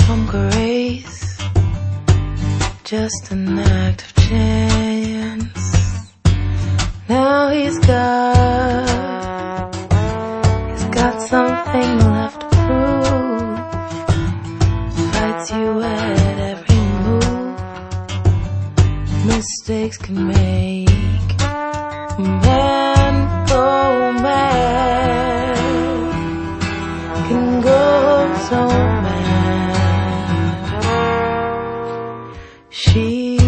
from grace, just an act of chance. Now he's got something left to prove. Fights you at every move. Mistakes can make a man go mad, can go so mad. She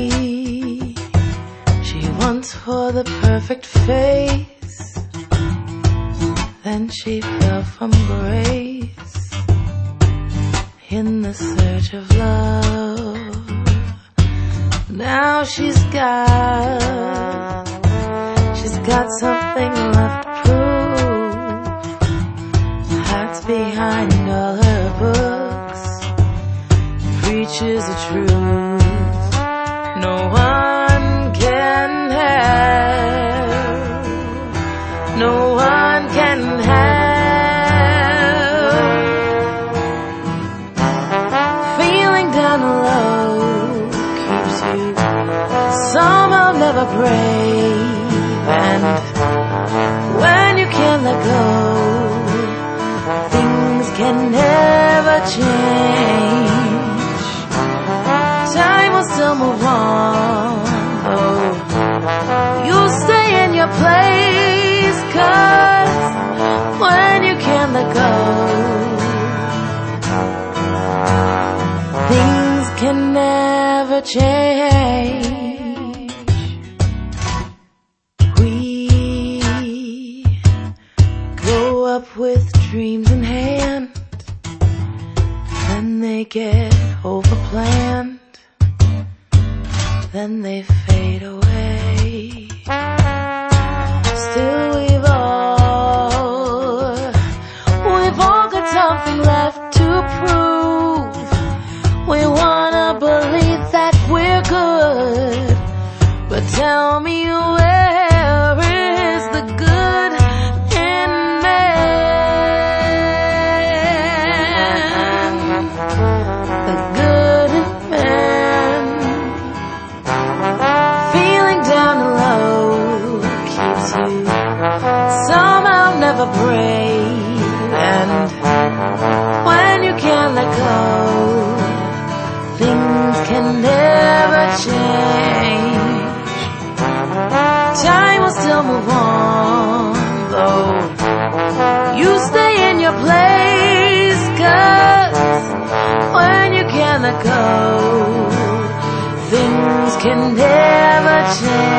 wants for the perfect face, then she fell from grace in the search of love. Now she's got something left to prove. Hides behind all her books, preaches the truth. No one can have, no one can have. Feeling down low keeps you somehow never brave. And when you can't let go, things can never change. Time will still move on, though you stay in your place. 'Cause when you can't let go, things can never change. Up with dreams in hand, then they get overplanned, then they fade away. Still we've all got something left to prove. We wanna believe that we're good, but tell me where is the good in the good in man? Feeling down low keeps you somehow never brave. And when you can't let go, things can never change. Time will still move on, though you stay in your place. 'Cause when you can't let go, things can never change.